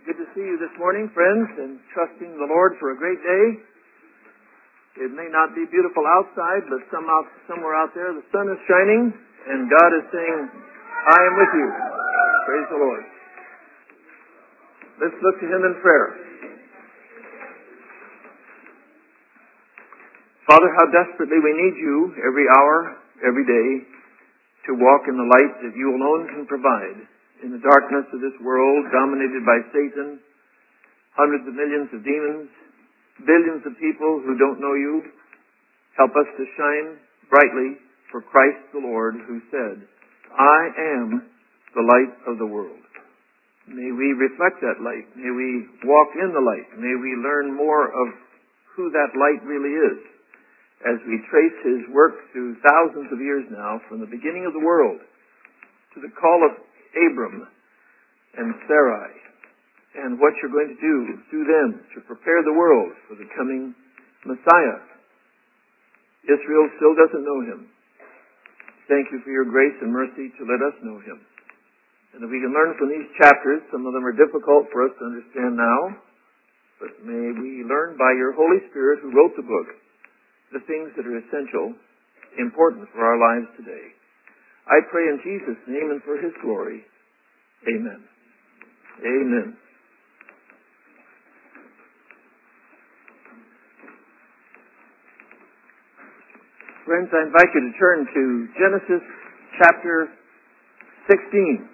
Good to see you this morning, friends, and trusting the Lord for a great day. It may not be beautiful outside, but somewhere out there the sun is shining, and God is saying, I am with you. Praise the Lord. Let's look to Him in prayer. Father, how desperately we need you every hour, every day, to walk in the light that you alone can provide. In the darkness of this world, dominated by Satan, hundreds of millions of demons, billions of people who don't know you, help us to shine brightly for Christ the Lord, who said, I am the light of the world. May we reflect that light. May we walk in the light. May we learn more of who that light really is as we trace His work through thousands of years now, from the beginning of the world to the call of Abram and Sarai, and what you're going to do through them to prepare the world for the coming Messiah. Israel still doesn't know Him. Thank you for your grace and mercy to let us know Him. And if we can learn from these chapters, some of them are difficult for us to understand now, but may we learn by your Holy Spirit who wrote the book the things that are essential, important for our lives today. I pray in Jesus' name and for His glory. Amen. Amen. Friends, I invite you to turn to Genesis chapter 16.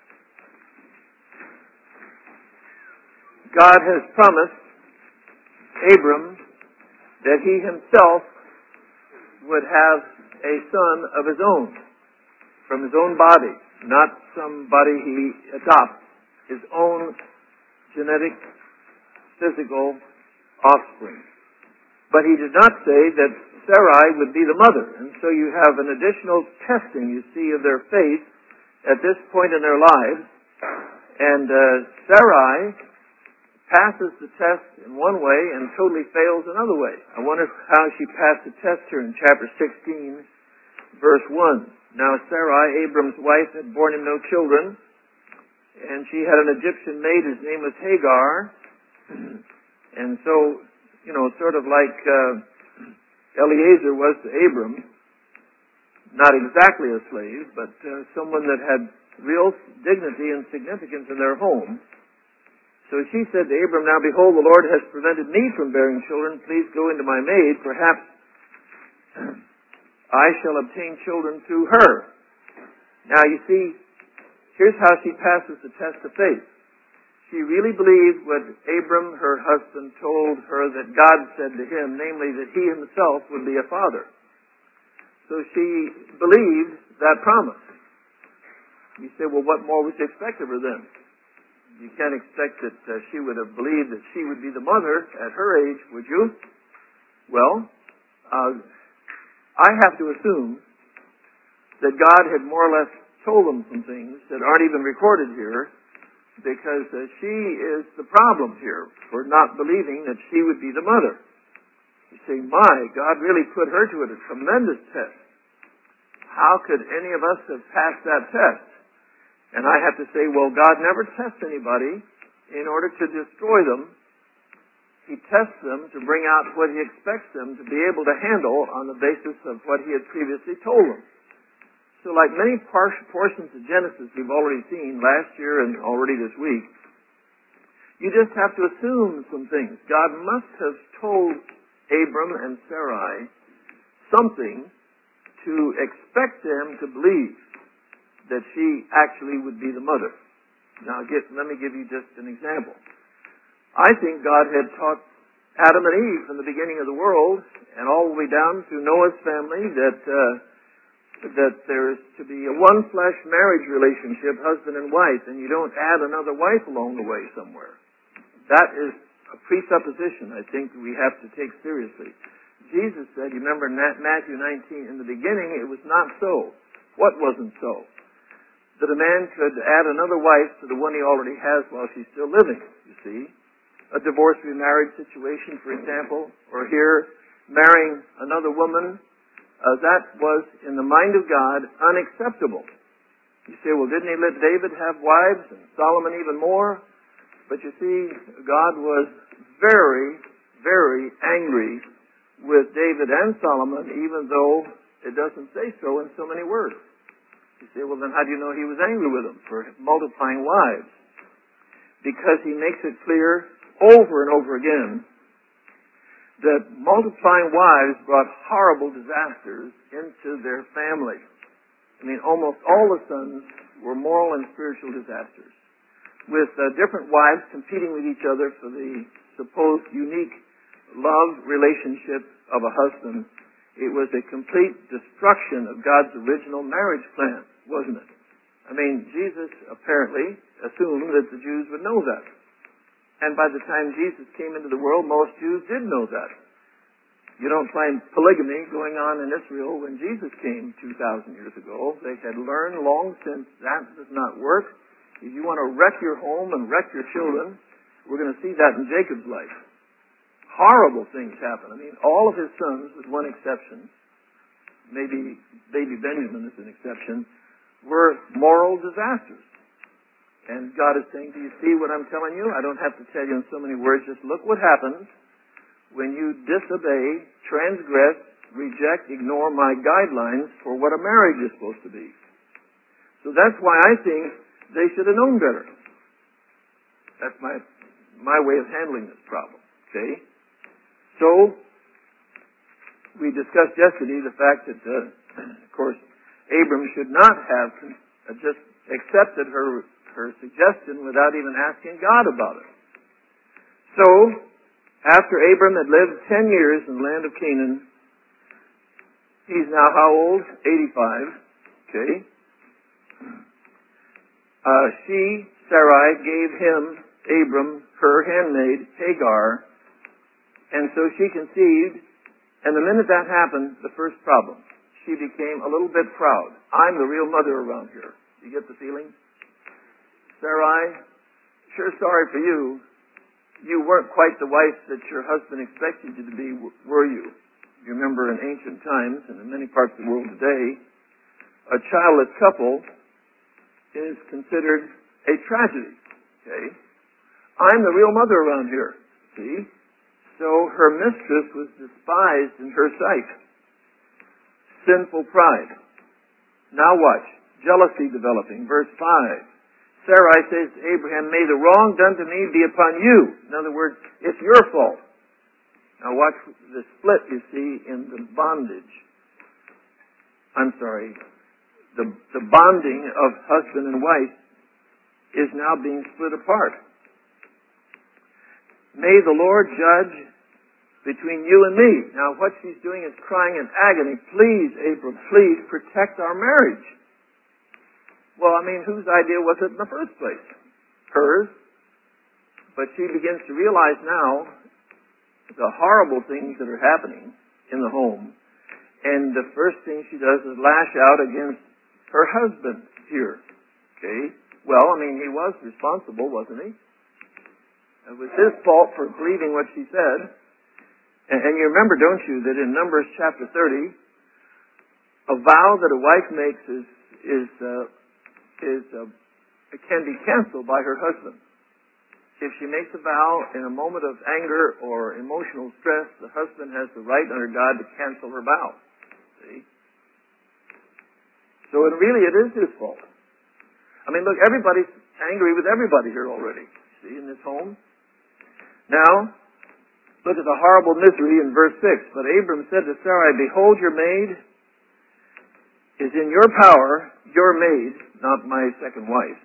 God has promised Abram that he himself would have a son of his own, from his own body, not somebody he adopts, his own genetic, physical offspring. But he did not say that Sarai would be the mother, and so you have an additional testing, you see, of their faith at this point in their lives. And Sarai passes the test in one way and totally fails another way. I wonder how she passed the test here in chapter 16, verse 1. Now Sarai, Abram's wife, had borne him no children, and she had an Egyptian maid whose name was Hagar. And so, sort of like Eliezer was to Abram, not exactly a slave, but someone that had real dignity and significance in their home. So she said to Abram, Now behold, the Lord has prevented me from bearing children. Please go into my maid. Perhaps I shall obtain children through her. Now you see, here's how she passes the test of faith. She really believed what Abram, her husband, told her that God said to him, namely that he himself would be a father. So she believed that promise. You say, well, what more was expected of her then? You can't expect that she would have believed that she would be the mother at her age, would you? Well, I have to assume that God had more or less told them some things that aren't even recorded here, because she is the problem here for not believing that she would be the mother. You say, my, God really put her to a tremendous test. How could any of us have passed that test? And I have to say, well, God never tests anybody in order to destroy them. He tests them to bring out what He expects them to be able to handle on the basis of what He had previously told them. So like many portions of Genesis we've already seen last year and already this week, you just have to assume some things. God must have told Abram and Sarai something to expect them to believe that she actually would be the mother. Now, let me give you just an example. I think God had taught Adam and Eve from the beginning of the world and all the way down to Noah's family that there is to be a one-flesh marriage relationship, husband and wife, and you don't add another wife along the way somewhere. That is a presupposition, I think, we have to take seriously. Jesus said, you remember in Matthew 19, in the beginning it was not so. What wasn't so? That a man could add another wife to the one he already has while she's still living, you see. A divorce remarriage situation, for example, or here, marrying another woman, that was, in the mind of God, unacceptable. You say, well, didn't he let David have wives and Solomon even more? But you see, God was very, very angry with David and Solomon, even though it doesn't say so in so many words. You say, well, then how do you know he was angry with them for multiplying wives? Because he makes it clear over and over again that multiplying wives brought horrible disasters into their family. I mean, almost all the sons were moral and spiritual disasters, with different wives competing with each other for the supposed unique love relationship of a husband. It was a complete destruction of God's original marriage plan, wasn't it? I mean, Jesus apparently assumed that the Jews would know that. And by the time Jesus came into the world, most Jews did know that. You don't find polygamy going on in Israel when Jesus came 2,000 years ago. They had learned long since that does not work. If you want to wreck your home and wreck your children, we're going to see that in Jacob's life. Horrible things happen. I mean, all of his sons, with one exception, maybe baby Benjamin is an exception, were moral disasters. And God is saying, do you see what I'm telling you? I don't have to tell you in so many words. Just look what happens when you disobey, transgress, reject, ignore my guidelines for what a marriage is supposed to be. So that's why I think they should have known better. That's my way of handling this problem. Okay? So, we discussed yesterday the fact that, of course, Abram should not have just accepted her suggestion without even asking God about it. So, after Abram had lived 10 years in the land of Canaan, he's now how old? 85. Okay. Sarai, gave him, Abram, her handmaid, Hagar, and so she conceived, and the minute that happened, the first problem, she became a little bit proud. I'm the real mother around here. You get the feeling? Sarai, sure sorry for you. You weren't quite the wife that your husband expected you to be, were you? You remember in ancient times, and in many parts of the world today, a childless couple is considered a tragedy. Okay? I'm the real mother around here. See? So her mistress was despised in her sight. Sinful pride. Now watch. Jealousy developing. Verse 5. Sarai says to Abraham, may the wrong done to me be upon you. In other words, it's your fault. Now watch the split you see in the bondage. The bonding of husband and wife is now being split apart. May the Lord judge between you and me. Now what she's doing is crying in agony, please, Abram, please protect our marriage. Well, I mean, whose idea was it in the first place? Hers. But she begins to realize now the horrible things that are happening in the home. And the first thing she does is lash out against her husband here. Okay? Well, I mean, he was responsible, wasn't he? It was his fault for believing what she said. And you remember, don't you, that in Numbers chapter 30, a vow that a wife makes it can be canceled by her husband. If she makes a vow in a moment of anger or emotional stress, the husband has the right under God to cancel her vow. See? So it is his fault. I mean, look, everybody's angry with everybody here already. See, in this home. Now, look at the horrible misery in verse 6. But Abram said to Sarai, behold, your maid is in your power, your maid, not my second wife,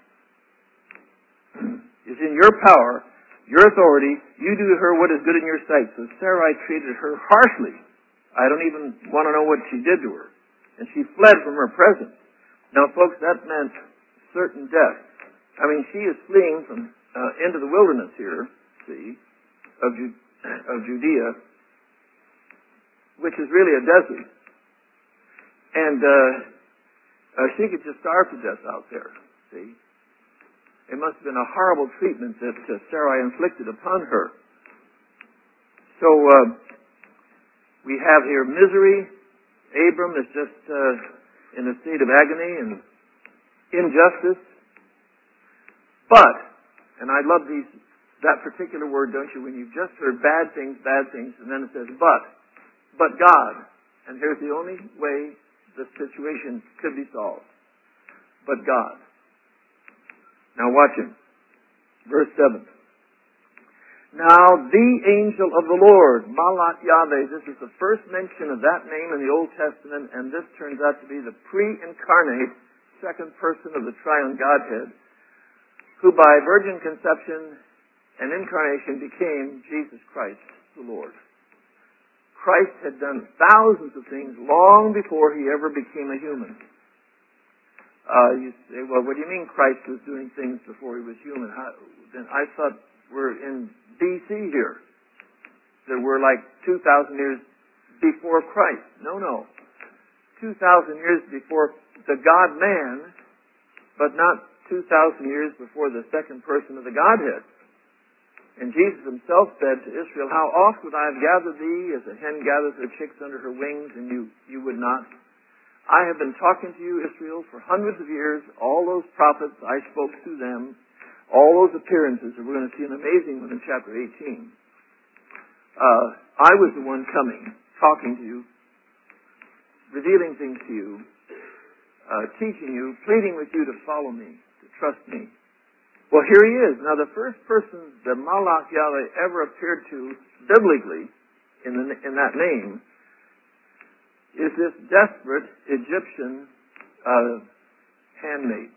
is in your power, your authority, you do to her what is good in your sight. So Sarai treated her harshly. I don't even want to know what she did to her. And she fled from her presence. Now, folks, that meant certain death. I mean, she is fleeing from into the wilderness here, see, of Judea, which is really a desert. And she could just starve to death out there, see. It must have been a horrible treatment that Sarai inflicted upon her. So we have here misery. Abram is just in a state of agony and injustice. But, and I love these that particular word, don't you, when you've just heard bad things, and then it says, but God. And here's the only way the situation could be solved. But God. Now watch him. Verse 7. Now the angel of the Lord, Malach Yahweh, this is the first mention of that name in the Old Testament, and this turns out to be the pre-incarnate second person of the triune Godhead, who by virgin conception and incarnation became Jesus Christ the Lord. Christ had done thousands of things long before he ever became a human. You say, well, what do you mean Christ was doing things before he was human? Then I thought we're in B.C. here. That we're like 2,000 years before Christ. No. 2,000 years before the God-man, but not 2,000 years before the second person of the Godhead. And Jesus himself said to Israel, how oft would I have gathered thee as a hen gathers her chicks under her wings, and you would not? I have been talking to you, Israel, for hundreds of years. All those prophets, I spoke to them. All those appearances, and we're going to see an amazing one in chapter 18. I was the one coming, talking to you, revealing things to you, teaching you, pleading with you to follow me, to trust me. Well, here he is. Now, the first person that Malach Yahweh ever appeared to biblically in that name is this desperate Egyptian handmaid.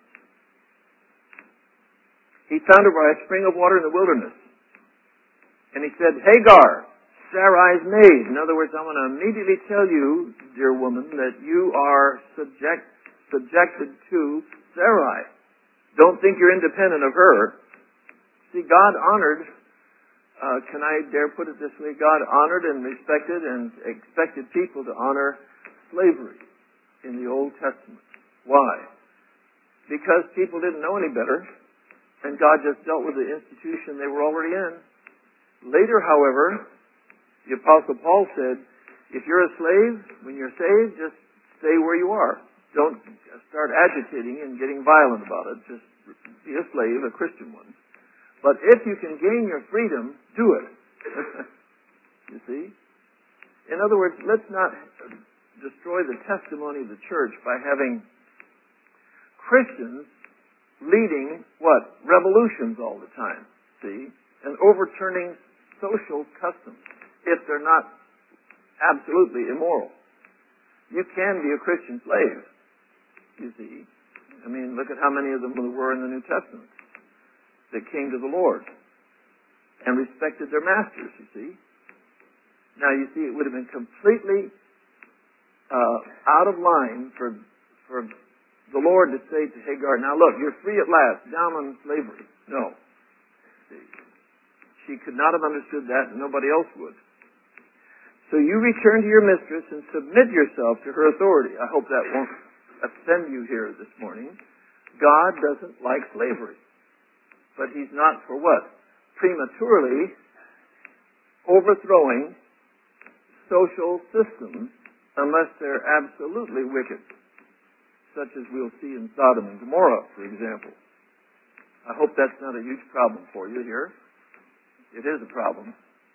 He found her by a spring of water in the wilderness. And he said, Hagar, Sarai's maid. In other words, I'm going to immediately tell you, dear woman, that you are subjected to Sarai. Don't think you're independent of her. See, God honored, can I dare put it this way, God honored and respected and expected people to honor slavery in the Old Testament. Why? Because people didn't know any better, and God just dealt with the institution they were already in. Later, however, the Apostle Paul said, if you're a slave, when you're saved, just stay where you are. Don't start agitating and getting violent about it. Just be a slave, a Christian one. But if you can gain your freedom, do it. You see? In other words, let's not destroy the testimony of the church by having Christians leading, what? Revolutions all the time. See? And overturning social customs if they're not absolutely immoral. You can be a Christian slave. You see, I mean, look at how many of them there were in the New Testament that came to the Lord and respected their masters, you see. Now, you see, it would have been completely out of line for the Lord to say to Hagar, now look, you're free at last, down on slavery. No. See, she could not have understood that, and nobody else would. So you return to your mistress and submit yourself to her authority. I hope that won't offend you here this morning. God doesn't like slavery. But he's not for what? Prematurely overthrowing social systems unless they're absolutely wicked, such as we'll see in Sodom and Gomorrah, for example. I hope that's not a huge problem for you here. It is a problem.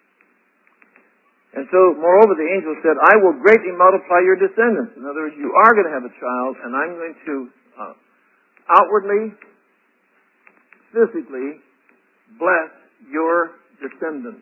And so, moreover, the angel said, I will greatly multiply your descendants. In other words, you are going to have a child, and I'm going to outwardly, physically, bless your descendants.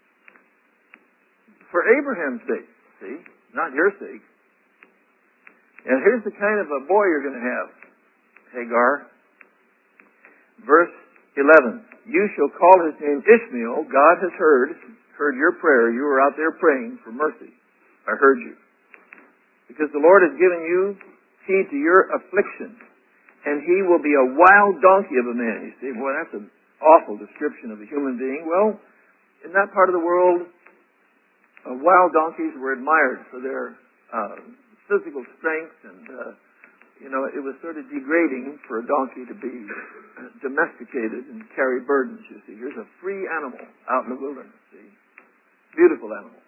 For Abraham's sake, see? Not your sake. And here's the kind of a boy you're going to have, Hagar. Verse 11. You shall call his name Ishmael. God has heard your prayer. You were out there praying for mercy. I heard you. Because the Lord has given you heed to your affliction. And he will be a wild donkey of a man. You say, boy, that's an awful description of a human being. Well, in that part of the world, wild donkeys were admired for their physical strength, and it was sort of degrading for a donkey to be domesticated and carry burdens. You see, here's a free animal out in the wilderness. See, beautiful animal.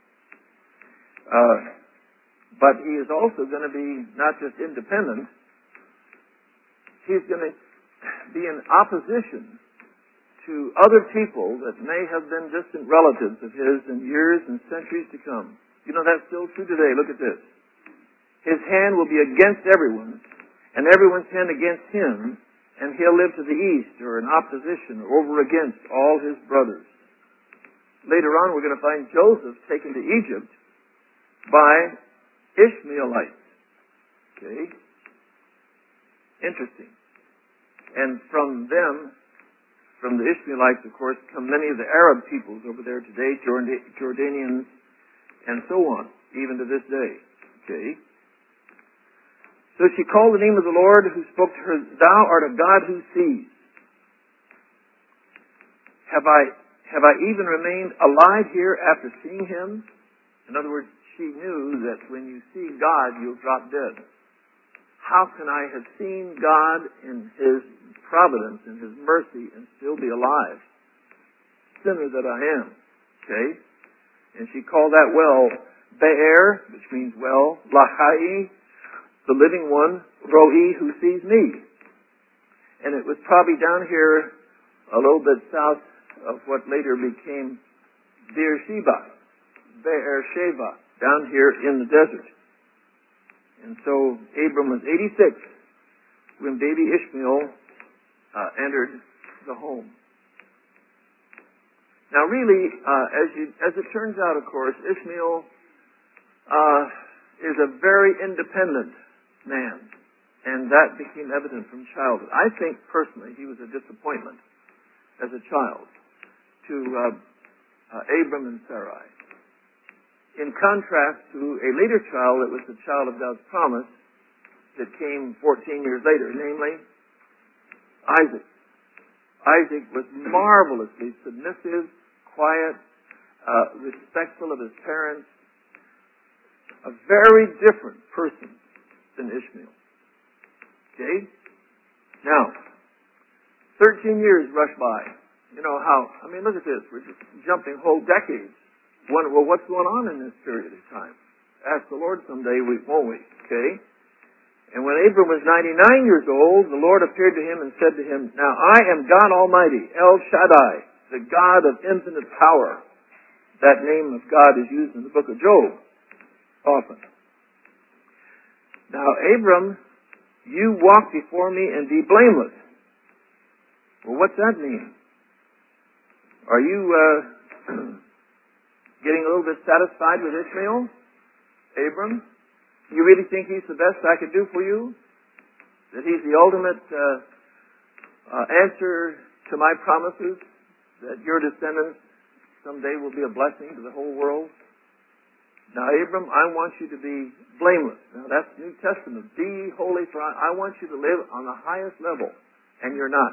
But he is also going to be not just independent. He's going to be in opposition to other people that may have been distant relatives of his in years and centuries to come. You know, that's still true today. Look at this. His hand will be against everyone, and everyone's hand against him, and he'll live to the east, or in opposition, or over against all his brothers. Later on, we're going to find Joseph taken to Egypt by Ishmaelites. Okay? Interesting. And from them, from the Ishmaelites, of course, come many of the Arab peoples over there today, Jordanians, and so on, even to this day. Okay? So she called the name of the Lord who spoke to her, Thou art a God who sees. Have I even remained alive here after seeing him? In other words, she knew that when you see God, you'll drop dead. How can I have seen God in his providence and his mercy and still be alive? Sinner that I am. Okay? And she called that well Be'er, which means well, Lahai, the living one, Roi, who sees me. And it was probably down here a little bit south of what later became Beersheba, Beersheba, down here in the desert. And so Abram was 86 when baby Ishmael entered the home. Now really, as it turns out, of course, Ishmael is a very independent man, and that became evident from childhood. I think personally he was a disappointment as a child to Abram and Sarai. In contrast to a later child that was the child of God's promise that came 14 years later, namely Isaac. Isaac was marvelously submissive, quiet, respectful of his parents, a very different person than Ishmael. Okay? Now, 13 years rush by. You know how, look at this. We're just jumping whole decades. Wonder, well, what's going on in this period of time? Ask the Lord someday, won't we? Okay? And when Abram was 99 years old, the Lord appeared to him and said to him, Now I am God Almighty, El Shaddai, the God of infinite power. That name of God is used in the book of Job often. Now, Abram, you walk before me and be blameless. Well, what's that mean? Are you getting a little bit satisfied with Ishmael? Abram? You really think he's the best I could do for you? That he's the ultimate answer to my promises? That your descendants someday will be a blessing to the whole world? Now, Abram, I want you to be blameless. Now, that's New Testament. Be holy, for I want you to live on the highest level, and you're not.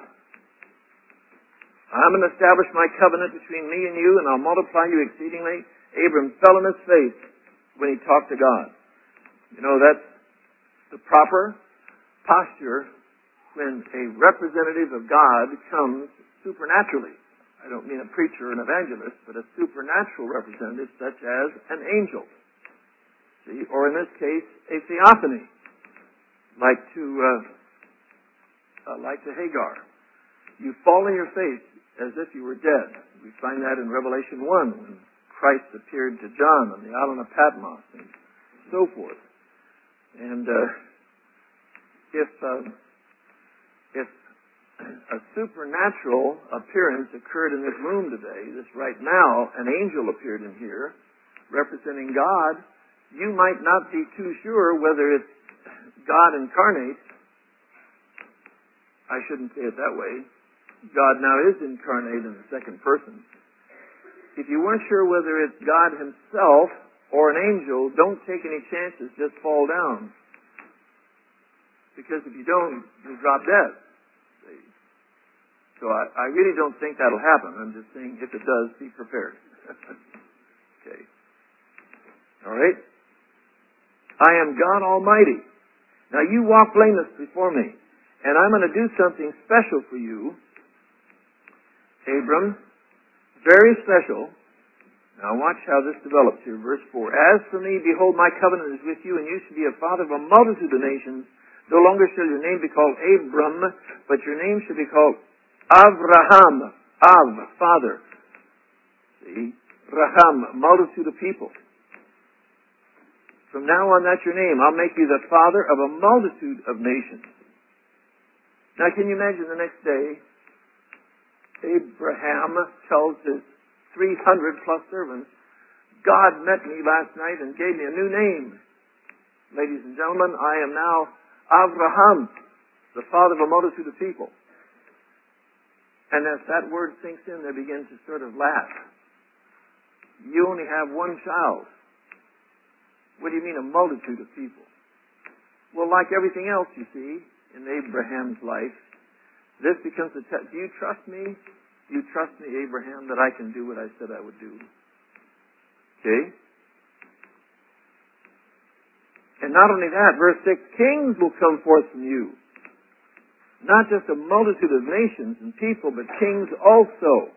I'm going to establish my covenant between me and you, and I'll multiply you exceedingly. Abram fell on his face when he talked to God. You know, that's the proper posture when a representative of God comes supernaturally. I don't mean a preacher or an evangelist, but a supernatural representative such as an angel. See? Or in this case, a theophany, like to Hagar. You fall on your face as if you were dead. We find that in Revelation 1 when Christ appeared to John on the island of Patmos and so forth. And if a supernatural appearance occurred in this room today, this right now, an angel appeared in here representing God, you might not be too sure whether it's God incarnate. I shouldn't say it that way. God now is incarnate in the second person. If you weren't sure whether it's God himself or an angel, don't take any chances, just fall down. Because if you don't, you'll drop dead. So I really don't think that'll happen. I'm just saying, if it does, be prepared. Okay. All right? I am God Almighty. Now you walk blameless before me, and I'm going to do something special for you, Abram. Very special. Now watch how this develops here. Verse 4. As for me, behold, my covenant is with you, and you shall be a father of a multitude of nations. No longer shall your name be called Abram, but your name shall be called Avraham. Av, father. See? Raham, multitude of people. From now on, that's your name. I'll make you the father of a multitude of nations. Now, can you imagine the next day, Abraham tells his 300 plus servants, God met me last night and gave me a new name. Ladies and gentlemen, I am now Avraham, the father of a multitude of people. And as that word sinks in, they begin to sort of laugh. You only have one child. What do you mean, a multitude of people? Well, like everything else, you see, in Abraham's life, this becomes a test. Do you trust me? Do you trust me, Abraham, that I can do what I said I would do? Okay? And not only that, verse 6, kings will come forth from you. Not just a multitude of nations and people, but kings also.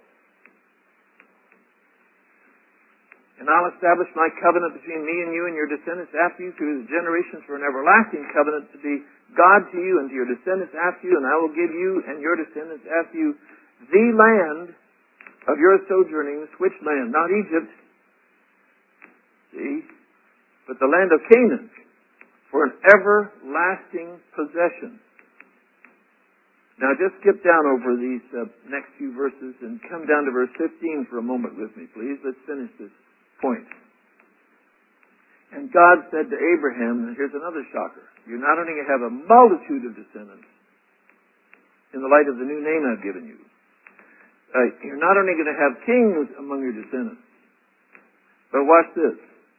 And I'll establish my covenant between me and you and your descendants after you through the generations for an everlasting covenant to be God to you and to your descendants after you, and I will give you and your descendants after you the land of your sojournings. Which land? Not Egypt. See? But the land of Canaan for an everlasting possession. Now just skip down over these next few verses and come down to verse 15 for a moment with me, please. Let's finish this point. And God said to Abraham, and here's another shocker, you're not only going to have a multitude of descendants in the light of the new name I've given you, you're not only going to have kings among your descendants, but watch this.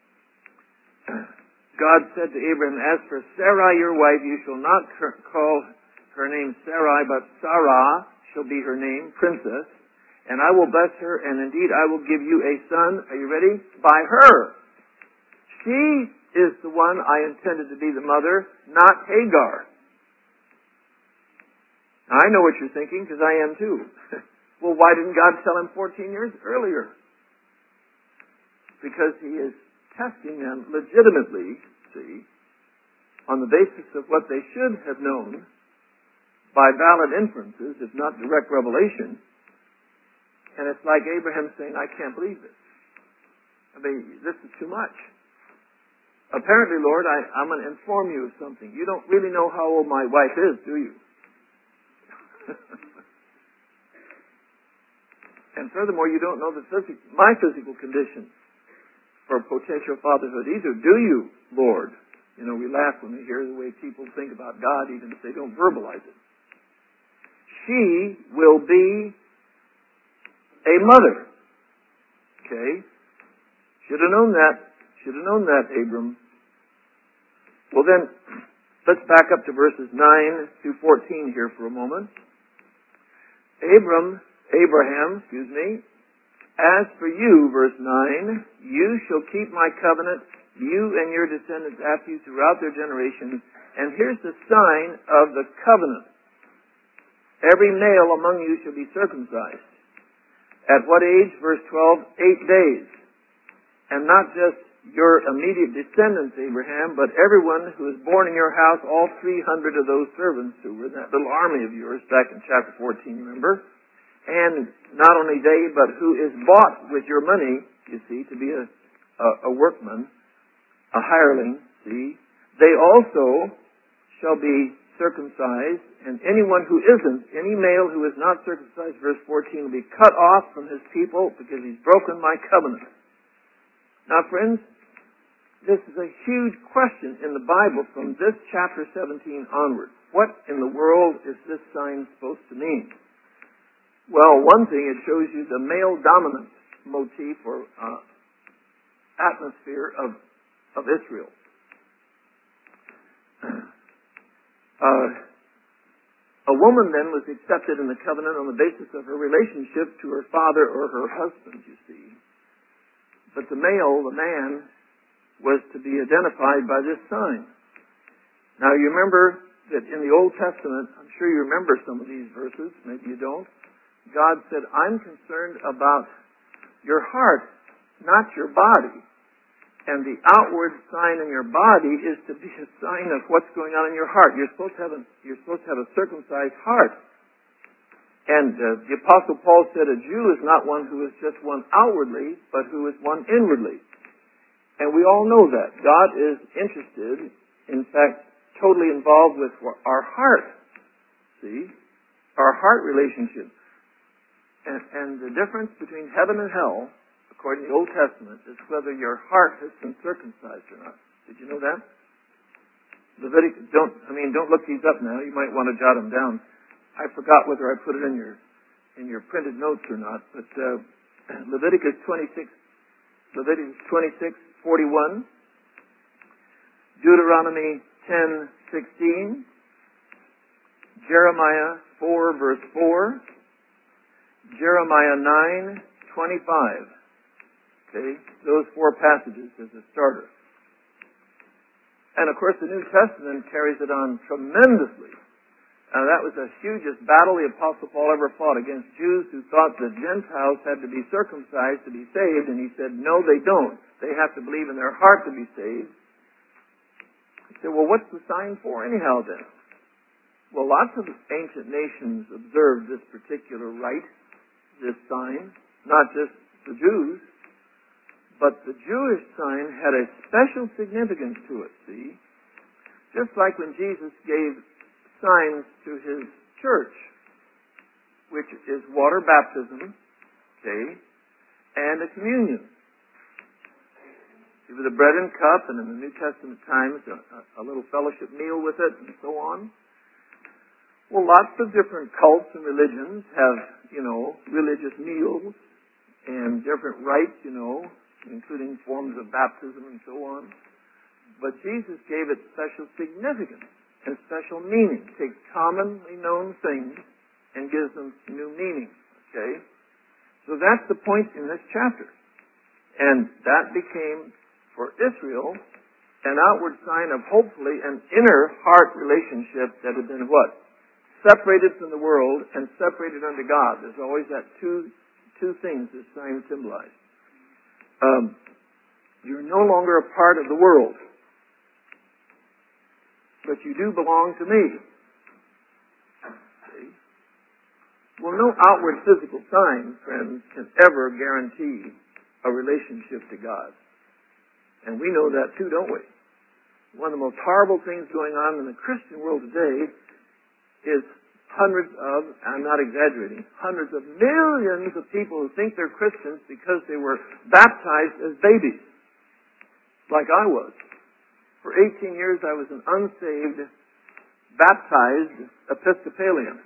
God said to Abraham, as for Sarai your wife, you shall not call her name Sarai, but Sarah shall be her name, princess, and I will bless her, and indeed I will give you a son, are you ready? By her. She is the one I intended to be the mother, not Hagar. Now, I know what you're thinking, because I am too. Well, why didn't God tell him 14 years earlier? Because he is testing them legitimately, see, on the basis of what they should have known by valid inferences, if not direct revelation. And it's like Abraham saying, I can't believe this. I mean, this is too much. Apparently, Lord, I'm going to inform you of something. You don't really know how old my wife is, do you? And furthermore, you don't know my physical condition for potential fatherhood either, do you, Lord? You know, we laugh when we hear the way people think about God, even if they don't verbalize it. She will be a mother. Okay? Should have known that. Should have known that, Abram. Well then, let's back up to verses 9 through 14 here for a moment. Abraham, as for you, verse 9, you shall keep my covenant, you and your descendants after you throughout their generations. And here's the sign of the covenant. Every male among you shall be circumcised. At what age? Verse 12, 8 days. And not just your immediate descendants, Abraham, but everyone who is born in your house, all 300 of those servants who were in that little army of yours back in chapter 14, remember? And not only they, but who is bought with your money, you see, to be a workman, a hireling, see? They also shall be circumcised, and anyone who isn't, any male who is not circumcised, verse 14, will be cut off from his people because he's broken my covenant. Now, friends, this is a huge question in the Bible from this chapter 17 onward. What in the world is this sign supposed to mean? Well, one thing, it shows you the male dominance motif or atmosphere of Israel. A woman then was accepted in the covenant on the basis of her relationship to her father or her husband, you see. But the male, the man, was to be identified by this sign. Now you remember that in the Old Testament, I'm sure you remember some of these verses, maybe you don't, God said, I'm concerned about your heart, not your body. And the outward sign in your body is to be a sign of what's going on in your heart. You're supposed to have a circumcised heart. And the Apostle Paul said a Jew is not one who is just one outwardly, but who is one inwardly. And we all know that. God is interested, in fact, totally involved with our heart. See? Our heart relationship. And the difference between heaven and hell, according to the Old Testament, is whether your heart has been circumcised or not. Did you know that? Don't look these up now. You might want to jot them down. I forgot whether I put it in your printed notes or not, but Leviticus 26:41, Deuteronomy 10:16, Jeremiah 4 verse 4, Jeremiah 9:25. Okay, those four passages as a starter. And of course, the New Testament carries it on tremendously. That was the hugest battle the Apostle Paul ever fought against Jews who thought the Gentiles had to be circumcised to be saved, and he said, no, they don't. They have to believe in their heart to be saved. He said, well, what's the sign for anyhow then? Well, lots of ancient nations observed this particular rite, this sign, not just the Jews, but the Jewish sign had a special significance to it, see? Just like when Jesus gave signs to his church, which is water baptism, okay, and a communion. With the bread and cup, and in the New Testament times, a little fellowship meal with it, and so on. Well, lots of different cults and religions have, religious meals and different rites, including forms of baptism and so on. But Jesus gave it special significance and special meaning. Takes commonly known things and gives them new meaning. Okay? So that's the point in this chapter. And that became, for Israel, an outward sign of hopefully an inner heart relationship that had been what? Separated from the world and separated unto God. There's always that two things this sign symbolized. You're no longer a part of the world, but you do belong to me. See? Well, no outward physical sign, friends, can ever guarantee a relationship to God. And we know that too, don't we? One of the most horrible things going on in the Christian world today is hundreds of, I'm not exaggerating, hundreds of millions of people who think they're Christians because they were baptized as babies, like I was. For 18 years I was an unsaved, baptized Episcopalian.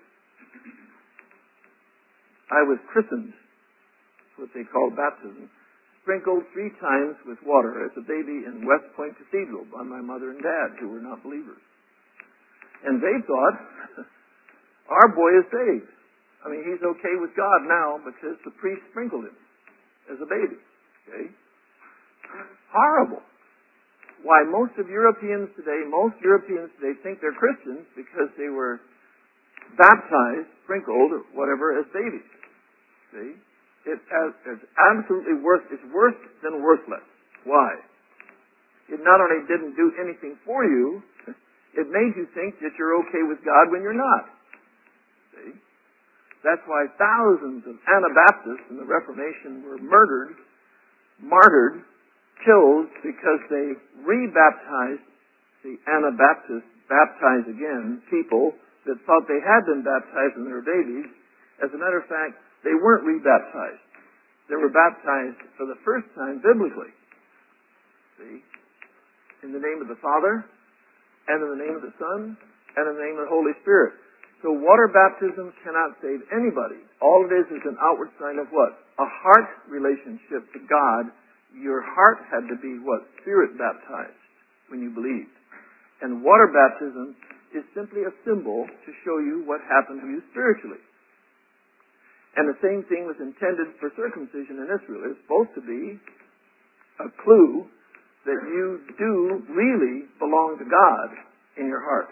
I was christened, what they call baptism, sprinkled 3 times with water as a baby in West Point Cathedral by my mother and dad, who were not believers. And they thought, our boy is saved. I mean, he's okay with God now because the priest sprinkled him as a baby. Okay? Horrible. Why most Europeans today think they're Christians because they were baptized, sprinkled, or whatever, as babies. See? It's absolutely worse. It's worse than worthless. Why? It not only didn't do anything for you, it made you think that you're okay with God when you're not. See? That's why thousands of Anabaptists in the Reformation were murdered, martyred, killed because they rebaptized the Anabaptists, baptized again, people that thought they had been baptized when they were babies. As a matter of fact, they weren't rebaptized. They were baptized for the first time biblically. See? In the name of the Father, and in the name of the Son, and in the name of the Holy Spirit. So water baptism cannot save anybody. All it is an outward sign of what? A heart relationship to God. Your heart had to be what? Spirit baptized when you believed. And water baptism is simply a symbol to show you what happened to you spiritually. And the same thing was intended for circumcision in Israel. It's supposed to be a clue that you do really belong to God in your heart.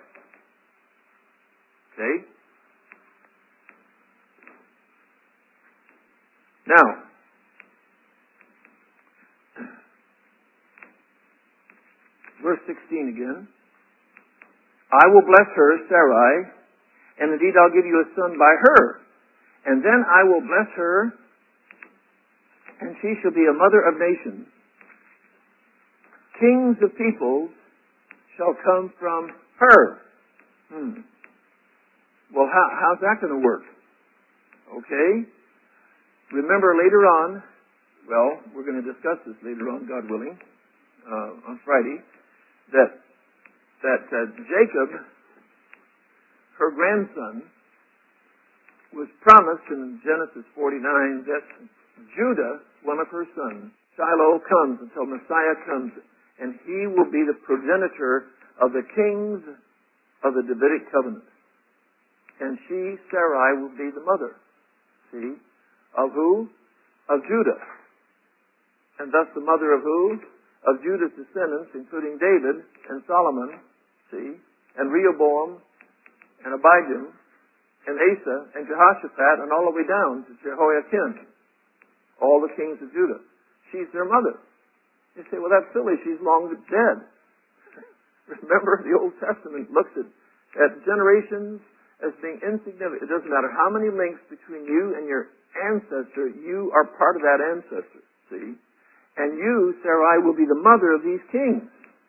Okay? Now, verse 16 again. I will bless her, Sarai, and indeed I'll give you a son by her. And then I will bless her, and she shall be a mother of nations. Kings of peoples shall come from her. Well, how's that going to work? Okay. Remember later on, well, we're going to discuss this later on, God willing, on Friday, that Jacob, her grandson, was promised in Genesis 49 that Judah, one of her sons, Shiloh, comes until Messiah comes, and he will be the progenitor of the kings of the Davidic covenant. And she, Sarai, will be the mother. See? Of who? Of Judah. And thus the mother of who? Of Judah's descendants, including David and Solomon, see? And Rehoboam and Abijam and Asa and Jehoshaphat and all the way down to Jehoiakim. All the kings of Judah. She's their mother. You say, well, that's silly. She's long dead. Remember, the Old Testament looks at generations as being insignificant. It doesn't matter how many links between you and your ancestor, you are part of that ancestor, see? And you, Sarai, will be the mother of these kings.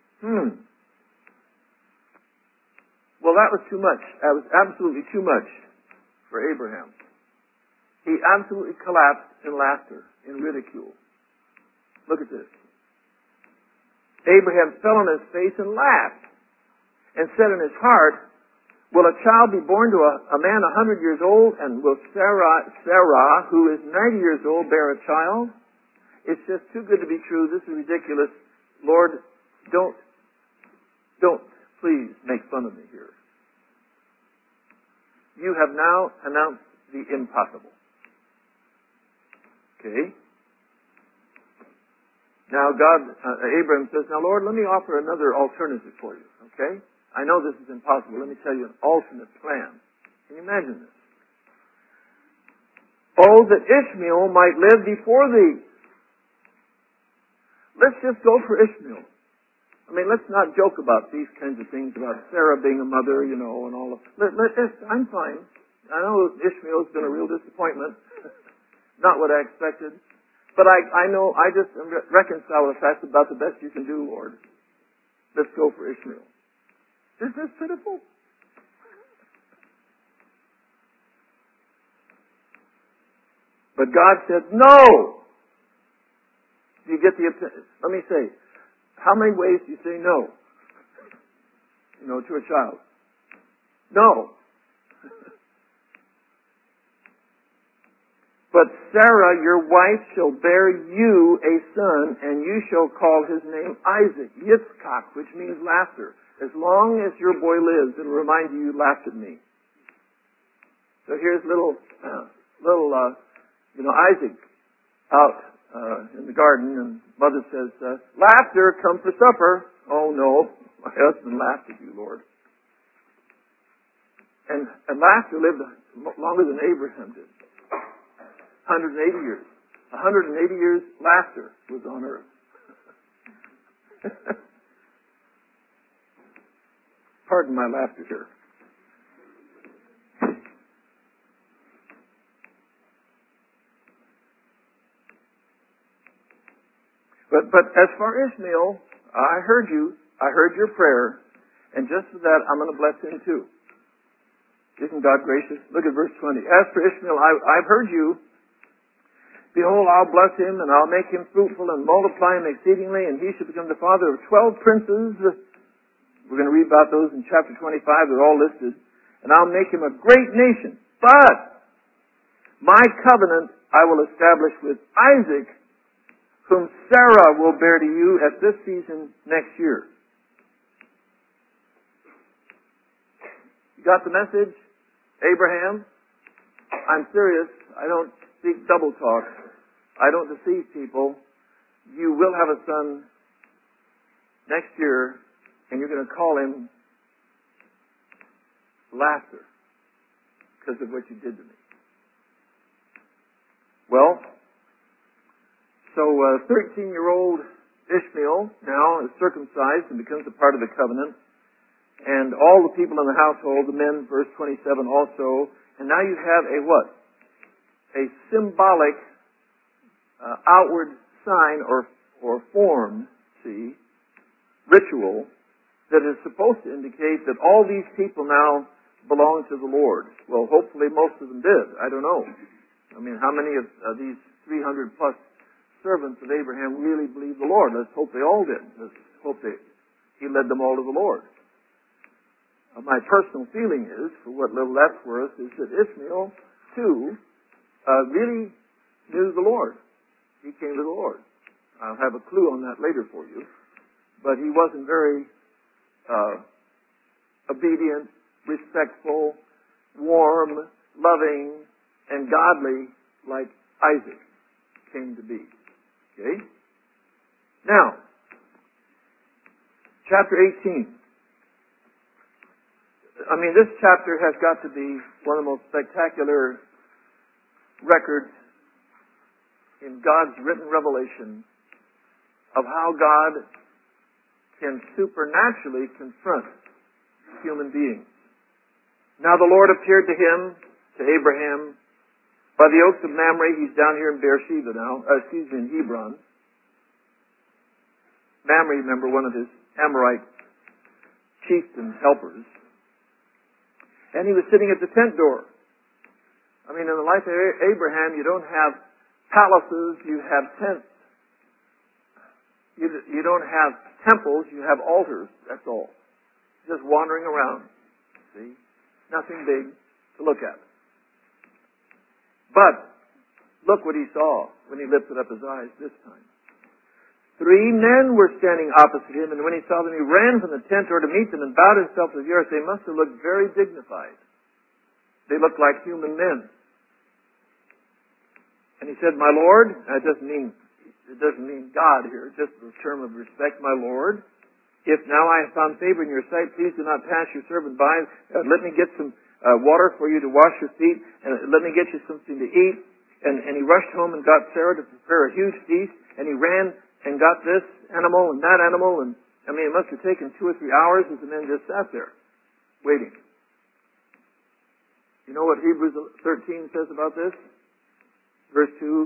Well, that was too much. That was absolutely too much for Abraham. He absolutely collapsed in laughter, in ridicule. Look at this. Abraham fell on his face and laughed and said in his heart, will a child be born to a man 100 years old, and will Sarah, who is 90 years old, bear a child? It's just too good to be true. This is ridiculous. Lord, don't please make fun of me here. You have now announced the impossible. Okay? Now Abraham says, now Lord, let me offer another alternative for you. Okay? I know this is impossible. Let me tell you an alternate plan. Can you imagine this? Oh, that Ishmael might live before thee. Let's just go for Ishmael. I mean, let's not joke about these kinds of things about Sarah being a mother, and all of. I'm fine. I know Ishmael's been a real disappointment. Not what I expected. But I know, I just reconcile the fact about the best you can do, Lord. Let's go for Ishmael. Isn't this pitiful? But God said, no! You get the opinion. Let me say, how many ways do you say no? To a child. No. But Sarah, your wife, shall bear you a son, and you shall call his name Isaac, Yitzchak, which means laughter. As long as your boy lives, it'll remind you laughed at me. So here's little Isaac out in the garden, and mother says, laughter, come for supper. Oh no, my husband laughed at you, Lord. And laughter lived longer than Abraham did. 180 years. 180 years laughter was on earth. Pardon my laughter here. But as for Ishmael, I heard you. I heard your prayer. And just for that, I'm going to bless him too. Isn't God gracious? Look at verse 20. As for Ishmael, I've heard you. Behold, I'll bless him, and I'll make him fruitful and multiply him exceedingly, and he shall become the father of 12 princes. We're going to read about those in chapter 25. They're all listed. And I'll make him a great nation. But my covenant I will establish with Isaac, whom Sarah will bear to you at this season next year. You got the message? Abraham, I'm serious. I don't speak double talk. I don't deceive people. You will have a son next year, and you're going to call him Laughter because of what you did to me. Well, so 13-year-old Ishmael now is circumcised and becomes a part of the covenant. And all the people in the household, the men, verse 27 also. And now you have a what? a symbolic outward sign or form, see, ritual that is supposed to indicate that all these people now belong to the Lord. Well, hopefully most of them did. I don't know. I mean, how many of these 300 plus servants of Abraham really believed the Lord? Let's hope they all did. Let's hope he led them all to the Lord. My personal feeling is, for what little that's worth, is that Ishmael, too, really knew the Lord. He came to the Lord. I'll have a clue on that later for you. But he wasn't very obedient, respectful, warm, loving, and godly like Isaac came to be. Okay? Now, chapter 18. I mean, this chapter has got to be one of the most spectacular records in God's written revelation of how God can supernaturally confront human beings. Now the Lord appeared to him, to Abraham, by the oaks of Mamre. He's down here in Beersheba now, in Hebron. Mamre, remember, one of his Amorite chieftain helpers. And he was sitting at the tent door. I mean, in the life of Abraham, you don't have palaces, you have tents. You don't have temples, you have altars, that's all. Just wandering around. See? Nothing big to look at. But, look what he saw when he lifted up his eyes this time. 3 men were standing opposite him, and when he saw them, he ran from the tent door to meet them and bowed himself to the earth. They must have looked very dignified. They looked like human men. And he said, "My Lord," it doesn't mean God here, just a term of respect, "My Lord, if now I have found favor in your sight, please do not pass your servant by. Let me get some water for you to wash your feet, and let me get you something to eat." And he rushed home and got Sarah to prepare a huge feast, and he ran and got this animal and that animal, and I mean, it must have taken 2 or 3 hours as the men just sat there, waiting. You know what Hebrews 13 says about this? Verse 2.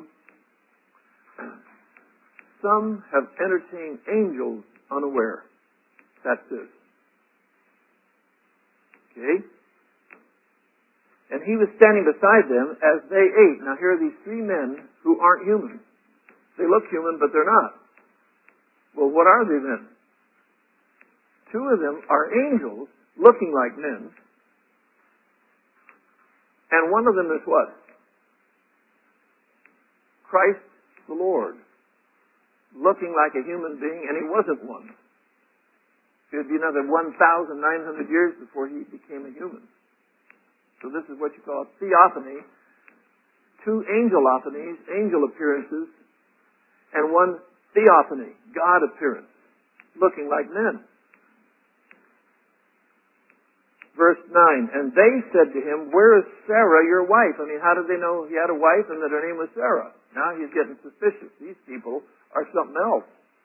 Some have entertained angels unaware. That's this. Okay? And he was standing beside them as they ate. Now here are these 3 men who aren't human. They look human, but they're not. Well, what are they then? 2 of them are angels looking like men. And one of them is what? Christ the Lord. Looking like a human being, and he wasn't one. It would be another 1,900 years before he became a human. So this is what you call a theophany. 2 angelophanies, angel appearances, and 1 theophany, God appearance, looking like men. Verse 9, and they said to him, "Where is Sarah, your wife?" I mean, how did they know he had a wife and that her name was Sarah? Now he's getting suspicious. These people are something else.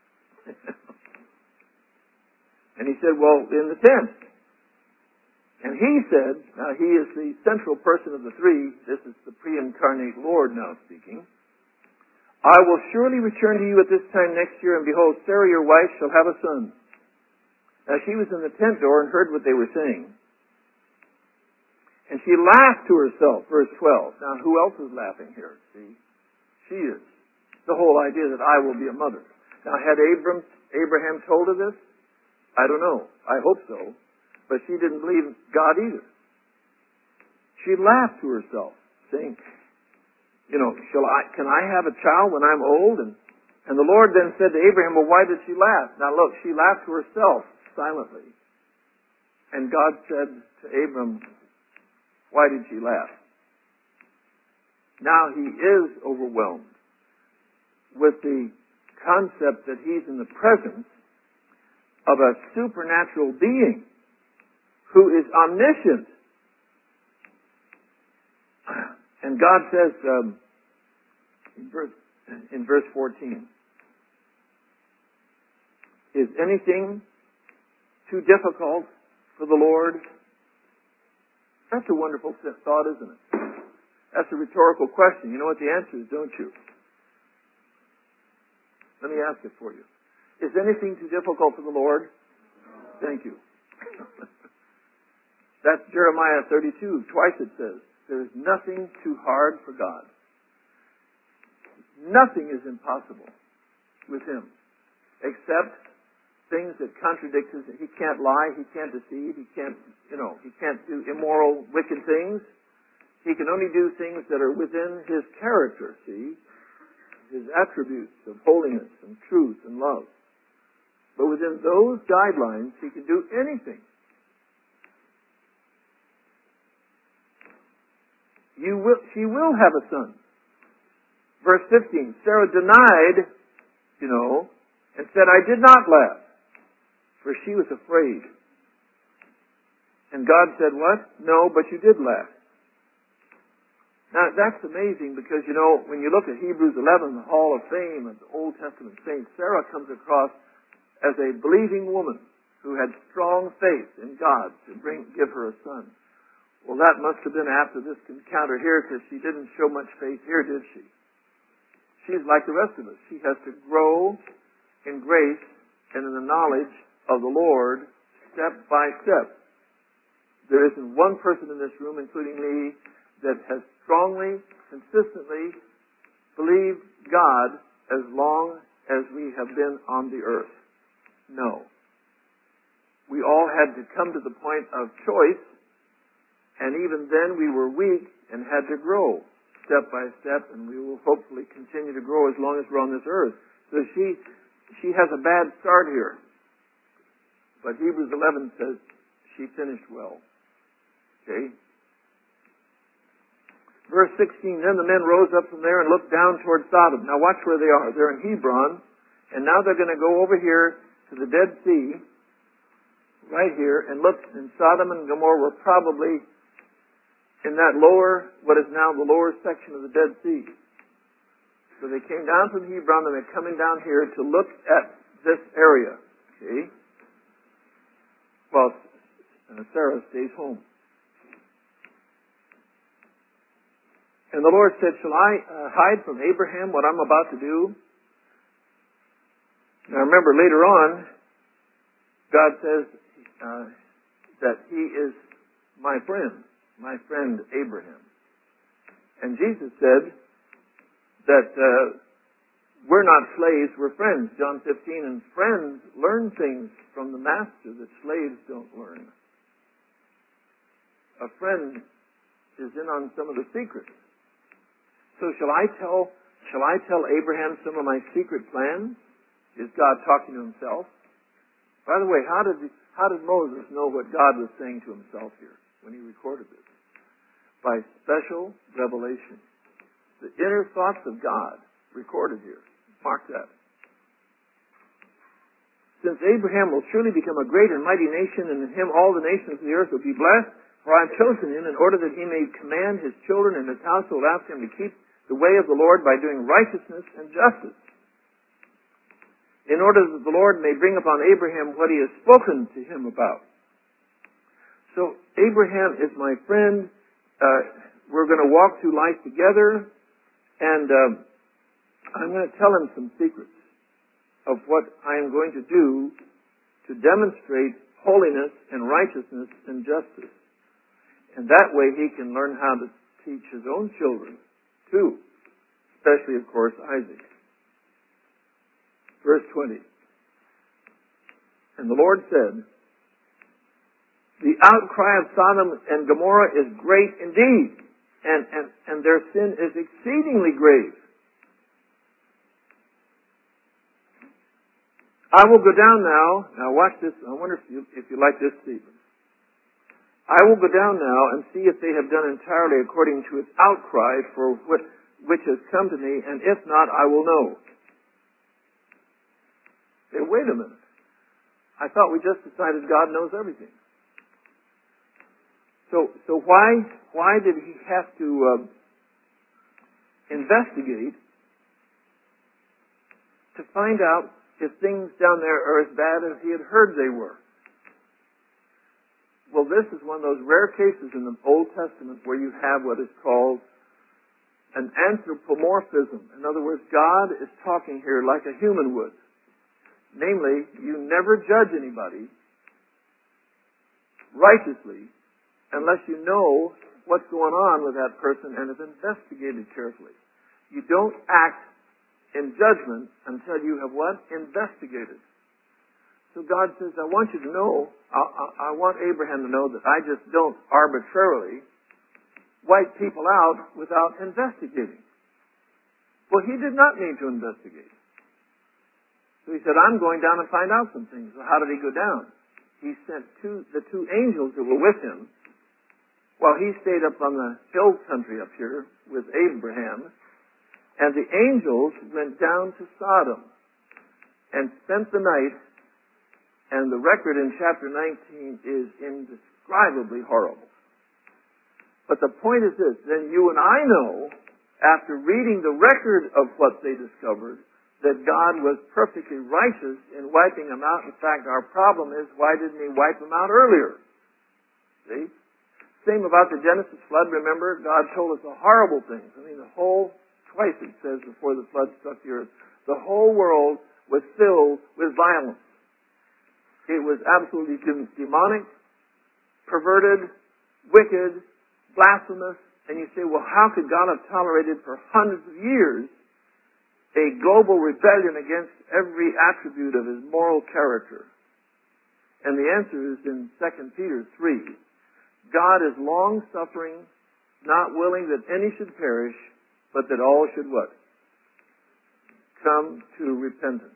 And he said, "Well, in the tent." And he said, now he is the central person of the 3. This is the pre-incarnate Lord now speaking. "I will surely return to you at this time next year, and behold, Sarah your wife shall have a son." Now she was in the tent door and heard what they were saying. And she laughed to herself, verse 12. Now who else is laughing here? See? She is. The whole idea that I will be a mother. Now had Abraham told her this? I don't know. I hope so. But she didn't believe God either. She laughed to herself, saying, can I have a child when I'm old? And the Lord then said to Abraham, "Well, why did she laugh?" Now look, she laughed to herself silently. And God said to Abram, "Why did she laugh?" Now he is overwhelmed with the concept that he's in the presence of a supernatural being who is omniscient. And God says in verse 14, "Is anything too difficult for the Lord?" That's a wonderful thought, isn't it? That's a rhetorical question. You know what the answer is, don't you? Let me ask it for you. Is anything too difficult for the Lord? Thank you. That's Jeremiah 32. Twice it says, there is nothing too hard for God. Nothing is impossible with Him, except things that contradict His. He can't lie. He can't deceive. He can't do immoral, wicked things. He can only do things that are within His character, see? His attributes of holiness and truth and love. But within those guidelines, He can do anything. She will have a son. Verse 15, Sarah denied, and said, I did not laugh, for she was afraid. And God said, what? No, but you did laugh. Now, that's amazing because, when you look at Hebrews 11, the Hall of Fame of the Old Testament saints, Sarah comes across as a believing woman who had strong faith in God to give her a son. Well, that must have been after this encounter here because she didn't show much faith here, did she? She's like the rest of us. She has to grow in grace and in the knowledge of the Lord step by step. There isn't one person in this room, including me, that has strongly, consistently believed God as long as we have been on the earth. No. We all had to come to the point of choice, and even then we were weak and had to grow step by step, and we will hopefully continue to grow as long as we're on this earth. So she has a bad start here. But Hebrews 11 says she finished well. Okay? Verse 16, then the men rose up from there and looked down toward Sodom. Now watch where they are. They're in Hebron, and now they're going to go over here to the Dead Sea, right here, and look, and Sodom and Gomorrah were probably in that what is now the lower section of the Dead Sea. So they came down from Hebron, and they're coming down here to look at this area. Okay? Well, Sarah stays home. And the Lord said, shall I hide from Abraham what I'm about to do? Now remember, later on, God says that He is my friend Abraham. And Jesus said that we're not slaves, we're friends. John 15, and friends learn things from the master that slaves don't learn. A friend is in on some of the secrets. So shall I tell Abraham some of my secret plans? Is God talking to Himself? By the way, how did Moses know what God was saying to Himself here when he recorded this? By special revelation. The inner thoughts of God recorded here. Mark that. Since Abraham will surely become a great and mighty nation, and in him all the nations of the earth will be blessed, for I have chosen him in order that he may command his children and his household after him to keep the way of the Lord by doing righteousness and justice, in order that the Lord may bring upon Abraham what He has spoken to him about. So Abraham is my friend. We're going to walk through life together, and I'm going to tell him some secrets of what I am going to do to demonstrate holiness and righteousness and justice. And that way he can learn how to teach his own children too, especially, of course, Isaac. Verse 20. And the Lord said, the outcry of Sodom and Gomorrah is great indeed, and their sin is exceedingly grave. I will go down now watch this, I wonder if you like this statement. I will go down now and see if they have done entirely according to its outcry for which has come to me, and if not, I will know. Hey, wait a minute. I thought we just decided God knows everything. So why did he have to investigate to find out if things down there are as bad as he had heard they were? Well, this is one of those rare cases in the Old Testament where you have what is called an anthropomorphism. In other words, God is talking here like a human would. Namely, you never judge anybody righteously unless you know what's going on with that person and have investigated carefully. You don't act in judgment until you have what? Investigated. So God says, I want you to know, I want Abraham to know that I just don't arbitrarily wipe people out without investigating. Well, he did not need to investigate. So he said, I'm going down and find out some things. So how did he go down? He sent the two angels that were with him while he stayed up on the hill country up here with Abraham. And the angels went down to Sodom and spent the night. And the record in chapter 19 is indescribably horrible. But the point is this, then you and I know, after reading the record of what they discovered, that God was perfectly righteous in wiping them out. In fact, our problem is, why didn't he wipe them out earlier? See? Same about the Genesis flood, remember? God told us the horrible things. I mean, twice it says before the flood struck the earth, the whole world was filled with violence. It was absolutely demonic, perverted, wicked, blasphemous. And you say, well, how could God have tolerated for hundreds of years a global rebellion against every attribute of his moral character? And the answer is in 2 Peter 3. God is long-suffering, not willing that any should perish, but that all should what? Come to repentance.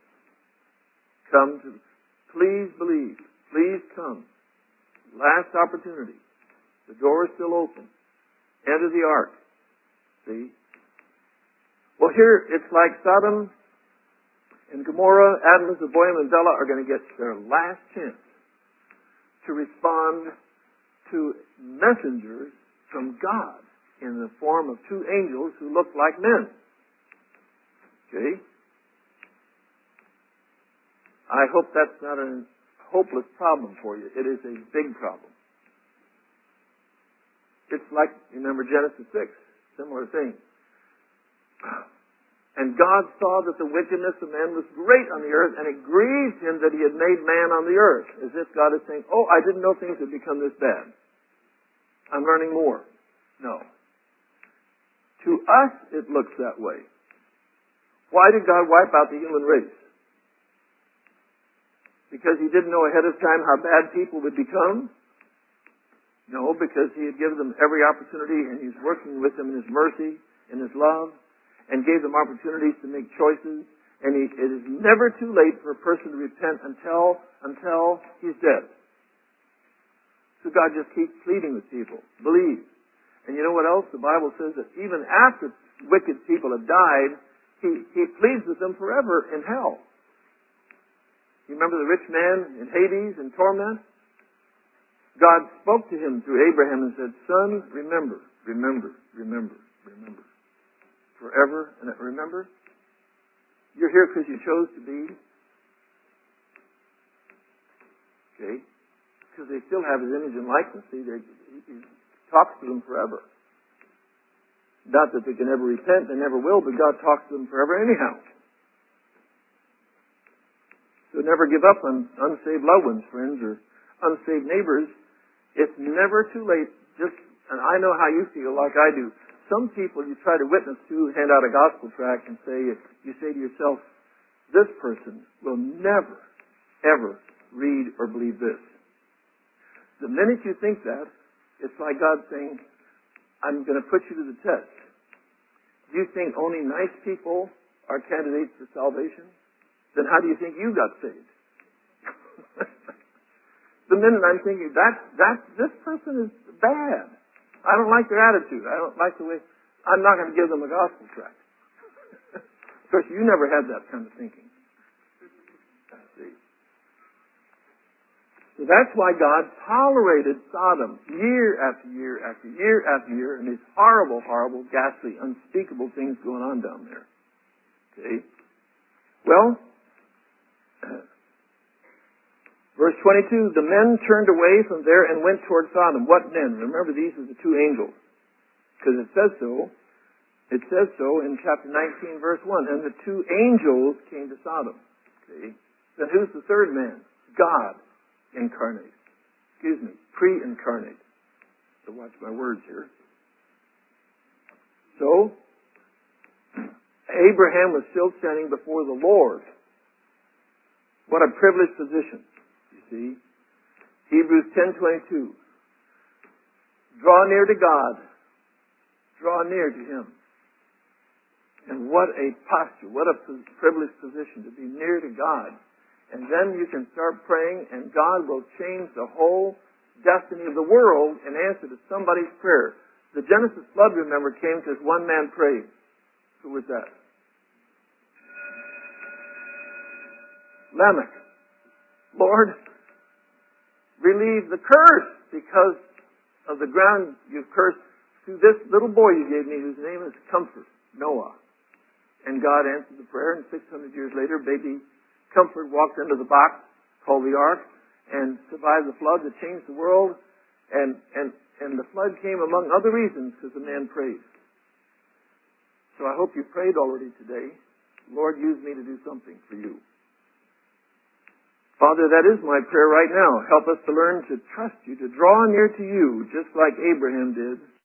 Please believe. Please come. Last opportunity. The door is still open. Enter the ark. See? Well, here it's like Sodom and Gomorrah, Admah, Zeboim, and Bela are going to get their last chance to respond to messengers from God in the form of two angels who look like men. Okay? I hope that's not a hopeless problem for you. It is a big problem. It's like, remember Genesis 6, similar thing. And God saw that the wickedness of man was great on the earth, and it grieved him that he had made man on the earth. As if God is saying, oh, I didn't know things had become this bad. I'm learning more. No. To us, it looks that way. Why did God wipe out the human race? Because he didn't know ahead of time how bad people would become? No, because he had given them every opportunity, and he's working with them in his mercy, in his love, and gave them opportunities to make choices. And it is never too late for a person to repent until he's dead. So God just keeps pleading with people. Believe. And you know what else? The Bible says that even after wicked people have died, he pleads with them forever in hell. You remember the rich man in Hades in torment? God spoke to him through Abraham and said, son, remember. Forever. And remember, you're here because you chose to be. Okay? Because they still have his image and likeness. See, he talks to them forever. Not that they can ever repent, they never will, but God talks to them forever anyhow. So never give up on unsaved loved ones, friends, or unsaved neighbors. It's never too late. And I know how you feel, like I do. Some people you try to witness to, hand out a gospel tract and you say to yourself, this person will never, ever read or believe this. The minute you think that, it's like God saying, I'm going to put you to the test. Do you think only nice people are candidates for salvation? Then how do you think you got saved? The minute I'm thinking, this person is bad. I don't like their attitude. I don't like the way, I'm not going to give them a gospel tract. Of course, you never had that kind of thinking. See? So that's why God tolerated Sodom year after year after year after year, and these horrible, horrible, ghastly, unspeakable things going on down there. Okay? Well, verse 22, the men turned away from there and went toward Sodom. What men? Remember, these are the two angels. Because it says so. It says so in chapter 19, verse 1. And the two angels came to Sodom. Okay. Then who's the third man? God incarnate. Pre-incarnate. So watch my words here. So, Abraham was still standing before the Lord. What a privileged position, you see. Hebrews 10:22. Draw near to God. Draw near to Him. And what a posture, what a privileged position to be near to God. And then you can start praying and God will change the whole destiny of the world in answer to somebody's prayer. The Genesis flood, remember, came because one man prayed. Who was that? Lamech. Lord, relieve the curse because of the ground you've cursed through this little boy you gave me whose name is Comfort, Noah. And God answered the prayer, and 600 years later, baby Comfort walked into the box called the ark and survived the flood that changed the world. And the flood came among other reasons because the man prayed. So I hope you prayed already today. Lord, use me to do something for you. Father, that is my prayer right now. Help us to learn to trust you, to draw near to you, just like Abraham did.